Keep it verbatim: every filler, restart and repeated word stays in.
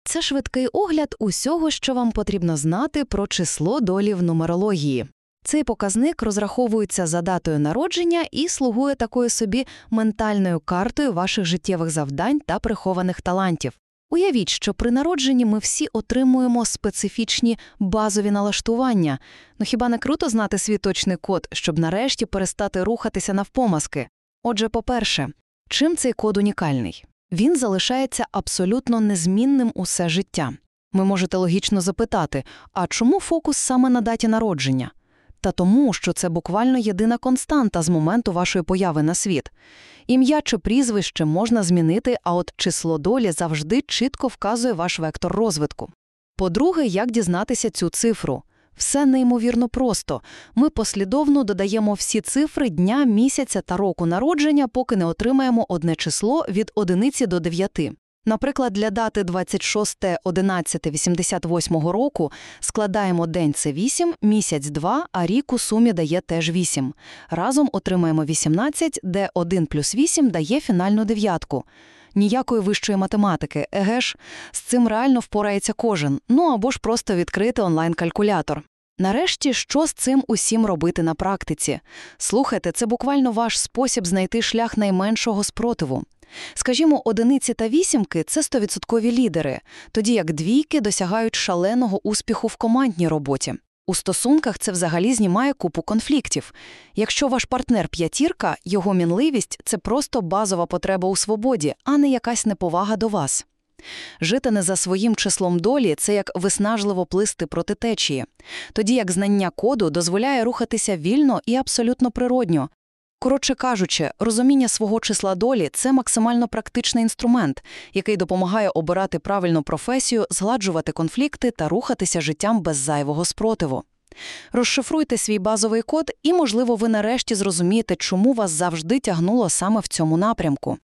Це швидкий огляд усього, що вам потрібно знати про число долі в нумерології. Цей показник розраховується за датою народження і слугує такою собі ментальною картою ваших життєвих завдань та прихованих талантів. Уявіть, що при народженні ми всі отримуємо специфічні базові налаштування. Ну хіба не круто знати свій точний код, щоб нарешті перестати рухатися навпомазки? Отже, по-перше, чим цей код унікальний? Він залишається абсолютно незмінним усе життя. Ви можете логічно запитати, а чому фокус саме на даті народження? Та тому, що це буквально єдина константа з моменту вашої появи на світ. Ім'я чи прізвище можна змінити, а от число долі завжди чітко вказує ваш вектор розвитку. По-друге, як дізнатися цю цифру? Все неймовірно просто. Ми послідовно додаємо всі цифри дня, місяця та року народження, поки не отримаємо одне число від одиниці до дев'яти. Наприклад, для дати двадцять шосте одинадцяте вісімдесят восьмого року складаємо день – це вісім, місяць – два, а рік у сумі дає теж вісім. Разом отримаємо вісімнадцять, де один плюс вісім дає фінальну дев'ятку. Ніякої вищої математики, еге ж, з цим реально впорається кожен, ну або ж просто відкрити онлайн-калькулятор. Нарешті, що з цим усім робити на практиці? Слухайте, це буквально ваш спосіб знайти шлях найменшого спротиву. Скажімо, одиниці та вісімки – це стовідсоткові лідери, тоді як двійки досягають шаленого успіху в командній роботі. У стосунках це взагалі знімає купу конфліктів. Якщо ваш партнер п'ятірка, його мінливість – це просто базова потреба у свободі, а не якась неповага до вас. Жити не за своїм числом долі – це як виснажливо плисти проти течії. Тоді як знання коду дозволяє рухатися вільно і абсолютно природньо. Коротше кажучи, розуміння свого числа долі – це максимально практичний інструмент, який допомагає обирати правильну професію, згладжувати конфлікти та рухатися життям без зайвого спротиву. Розшифруйте свій базовий код і, можливо, ви нарешті зрозумієте, чому вас завжди тягнуло саме в цьому напрямку.